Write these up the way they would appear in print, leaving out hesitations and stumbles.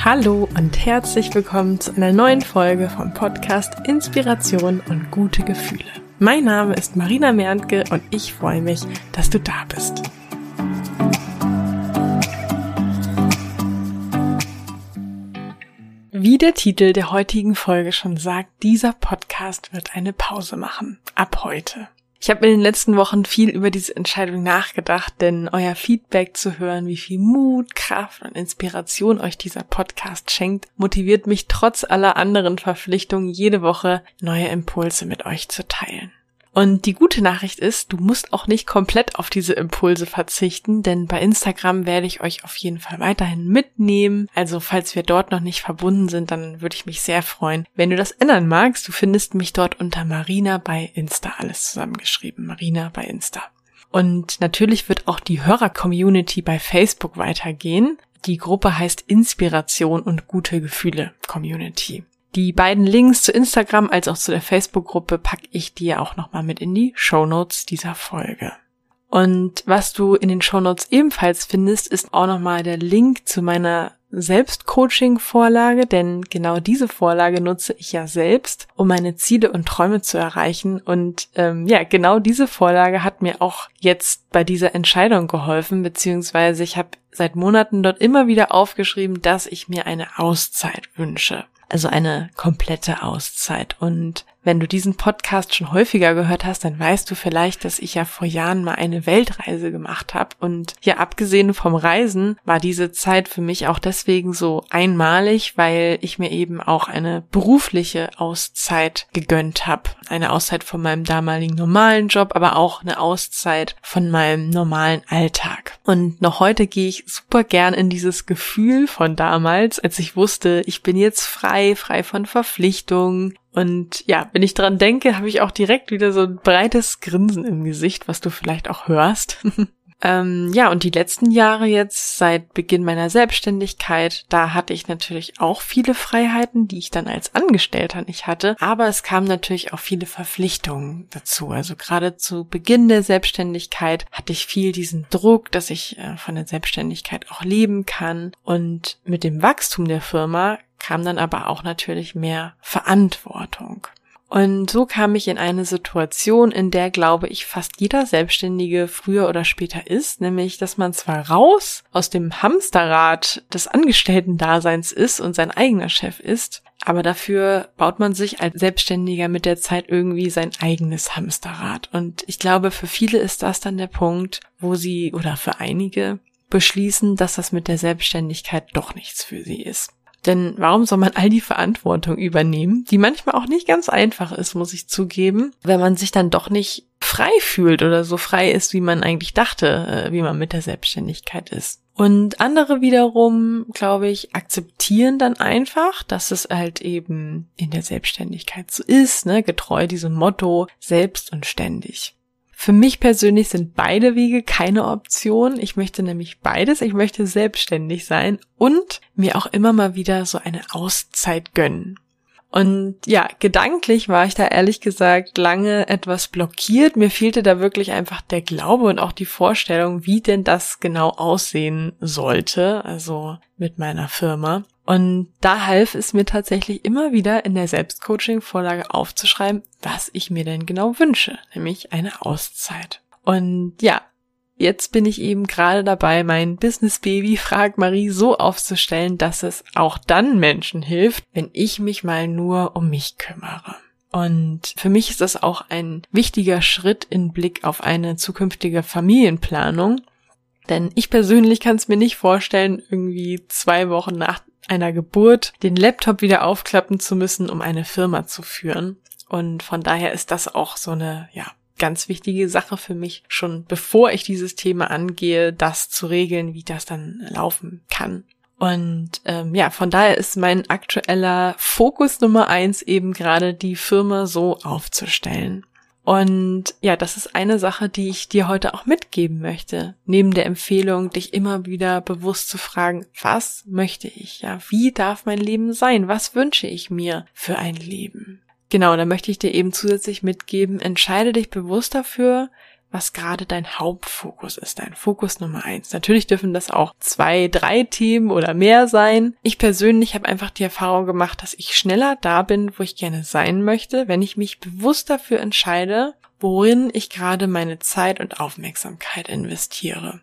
Hallo und herzlich willkommen zu einer neuen Folge vom Podcast Inspiration und gute Gefühle. Mein Name ist Marina Merntke und ich freue mich, dass du da bist. Wie der Titel der heutigen Folge schon sagt, dieser Podcast wird eine Pause machen. Ab heute. Ich habe in den letzten Wochen viel über diese Entscheidung nachgedacht, denn euer Feedback zu hören, wie viel Mut, Kraft und Inspiration euch dieser Podcast schenkt, motiviert mich trotz aller anderen Verpflichtungen jede Woche neue Impulse mit euch zu teilen. Und die gute Nachricht ist, du musst auch nicht komplett auf diese Impulse verzichten, denn bei Instagram werde ich euch auf jeden Fall weiterhin mitnehmen. Also falls wir dort noch nicht verbunden sind, dann würde ich mich sehr freuen, wenn du das ändern magst. Du findest mich dort unter Marina bei Insta, alles zusammengeschrieben, Marina bei Insta. Und natürlich wird auch die Hörer-Community bei Facebook weitergehen. Die Gruppe heißt Inspiration und gute Gefühle Community. Die beiden Links zu Instagram als auch zu der Facebook-Gruppe packe ich dir auch nochmal mit in die Shownotes dieser Folge. Und was du in den Shownotes ebenfalls findest, ist auch nochmal der Link zu meiner Selbstcoaching-Vorlage, denn genau diese Vorlage nutze ich ja selbst, um meine Ziele und Träume zu erreichen. Und genau diese Vorlage hat mir auch jetzt bei dieser Entscheidung geholfen, beziehungsweise ich habe seit Monaten dort immer wieder aufgeschrieben, dass ich mir eine Auszeit wünsche. Also eine komplette Auszeit. Und wenn du diesen Podcast schon häufiger gehört hast, dann weißt du vielleicht, dass ich ja vor Jahren mal eine Weltreise gemacht habe. Und ja, abgesehen vom Reisen war diese Zeit für mich auch deswegen so einmalig, weil ich mir eben auch eine berufliche Auszeit gegönnt habe. Eine Auszeit von meinem damaligen normalen Job, aber auch eine Auszeit von meinem normalen Alltag. Und noch heute gehe ich super gern in dieses Gefühl von damals, als ich wusste, ich bin jetzt frei von Verpflichtungen. Und ja, wenn ich dran denke, habe ich auch direkt wieder so ein breites Grinsen im Gesicht, was du vielleicht auch hörst. Und die letzten Jahre jetzt, seit Beginn meiner Selbstständigkeit, da hatte ich natürlich auch viele Freiheiten, die ich dann als Angestellter nicht hatte. Aber es kamen natürlich auch viele Verpflichtungen dazu. Also gerade zu Beginn der Selbstständigkeit hatte ich viel diesen Druck, dass ich von der Selbstständigkeit auch leben kann. Und mit dem Wachstum der Firma kam dann aber auch natürlich mehr Verantwortung. Und so kam ich in eine Situation, in der, glaube ich, fast jeder Selbstständige früher oder später ist, nämlich, dass man zwar raus aus dem Hamsterrad des Angestellten-Daseins ist und sein eigener Chef ist, aber dafür baut man sich als Selbstständiger mit der Zeit irgendwie sein eigenes Hamsterrad. Und ich glaube, für viele ist das dann der Punkt, wo sie, oder für einige, beschließen, dass das mit der Selbstständigkeit doch nichts für sie ist. Denn warum soll man all die Verantwortung übernehmen, die manchmal auch nicht ganz einfach ist, muss ich zugeben, wenn man sich dann doch nicht frei fühlt oder so frei ist, wie man eigentlich dachte, wie man mit der Selbstständigkeit ist. Und andere wiederum, glaube ich, akzeptieren dann einfach, dass es halt eben in der Selbstständigkeit so ist, getreu diesem Motto, selbst und ständig. Für mich persönlich sind beide Wege keine Option. Ich möchte nämlich beides. Ich möchte selbstständig sein und mir auch immer mal wieder so eine Auszeit gönnen. Und ja, gedanklich war ich da ehrlich gesagt lange etwas blockiert. Mir fehlte da wirklich einfach der Glaube und auch die Vorstellung, wie denn das genau aussehen sollte, also mit meiner Firma. Und da half es mir tatsächlich immer wieder in der Selbstcoaching-Vorlage aufzuschreiben, was ich mir denn genau wünsche, nämlich eine Auszeit. Und ja, jetzt bin ich eben gerade dabei, mein Business-Baby Frag Marie so aufzustellen, dass es auch dann Menschen hilft, wenn ich mich mal nur um mich kümmere. Und für mich ist das auch ein wichtiger Schritt in Blick auf eine zukünftige Familienplanung. Denn ich persönlich kann es mir nicht vorstellen, irgendwie 2 Wochen nach einer Geburt den Laptop wieder aufklappen zu müssen, um eine Firma zu führen. Und von daher ist das auch so eine, ganz wichtige Sache für mich, schon bevor ich dieses Thema angehe, das zu regeln, wie das dann laufen kann. Und von daher ist mein aktueller Fokus Nummer 1 eben gerade die Firma so aufzustellen. Und ja, das ist eine Sache, die ich dir heute auch mitgeben möchte. Neben der Empfehlung, dich immer wieder bewusst zu fragen, was möchte ich? Ja, wie darf mein Leben sein? Was wünsche ich mir für ein Leben? Genau, da möchte ich dir eben zusätzlich mitgeben, entscheide dich bewusst dafür, was gerade dein Hauptfokus ist, dein Fokus Nummer 1. Natürlich dürfen das auch 2, 3 Themen oder mehr sein. Ich persönlich habe einfach die Erfahrung gemacht, dass ich schneller da bin, wo ich gerne sein möchte, wenn ich mich bewusst dafür entscheide, worin ich gerade meine Zeit und Aufmerksamkeit investiere.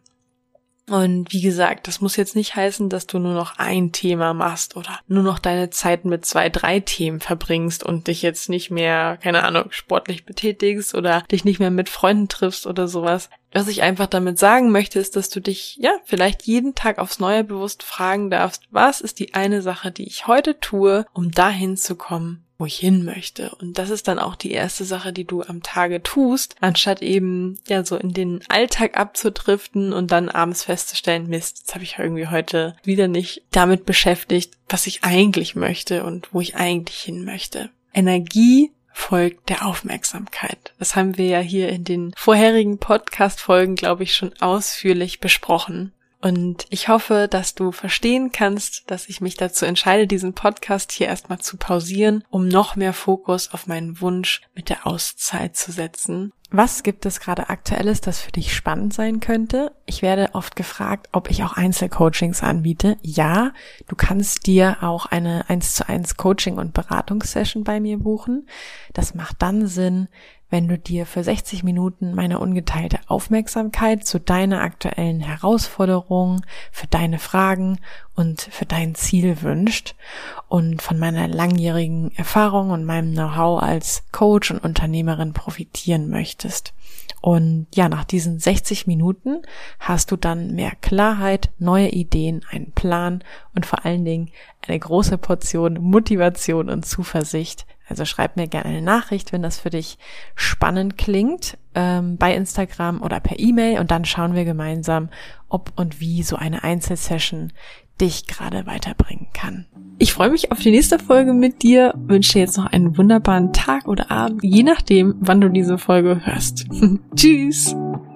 Und wie gesagt, das muss jetzt nicht heißen, dass du nur noch ein Thema machst oder nur noch deine Zeit mit 2, 3 Themen verbringst und dich jetzt nicht mehr, keine Ahnung, sportlich betätigst oder dich nicht mehr mit Freunden triffst oder sowas. Was ich einfach damit sagen möchte, ist, dass du dich, vielleicht jeden Tag aufs Neue bewusst fragen darfst, was ist die eine Sache, die ich heute tue, um dahin zu kommen, wo ich hin möchte. Und das ist dann auch die erste Sache, die du am Tage tust, anstatt eben so in den Alltag abzudriften und dann abends festzustellen, Mist, jetzt habe ich irgendwie heute wieder nicht damit beschäftigt, was ich eigentlich möchte und wo ich eigentlich hin möchte. Energie folgt der Aufmerksamkeit. Das haben wir ja hier in den vorherigen Podcast-Folgen, glaube ich, schon ausführlich besprochen. Und ich hoffe, dass du verstehen kannst, dass ich mich dazu entscheide, diesen Podcast hier erstmal zu pausieren, um noch mehr Fokus auf meinen Wunsch mit der Auszeit zu setzen. Was gibt es gerade Aktuelles, das für dich spannend sein könnte? Ich werde oft gefragt, ob ich auch Einzelcoachings anbiete. Ja, du kannst dir auch eine 1:1 Coaching- und Beratungssession bei mir buchen. Das macht dann Sinn, wenn du dir für 60 Minuten meine ungeteilte Aufmerksamkeit zu deiner aktuellen Herausforderung, für deine Fragen und für dein Ziel wünscht und von meiner langjährigen Erfahrung und meinem Know-how als Coach und Unternehmerin profitieren möchtest. Und nach diesen 60 Minuten hast du dann mehr Klarheit, neue Ideen, einen Plan und vor allen Dingen eine große Portion Motivation und Zuversicht. Also schreib mir gerne eine Nachricht, wenn das für dich spannend klingt, bei Instagram oder per E-Mail, und dann schauen wir gemeinsam, ob und wie so eine Einzelsession dich gerade weiterbringen kann. Ich freue mich auf die nächste Folge mit dir, wünsche dir jetzt noch einen wunderbaren Tag oder Abend, je nachdem, wann du diese Folge hörst. Tschüss!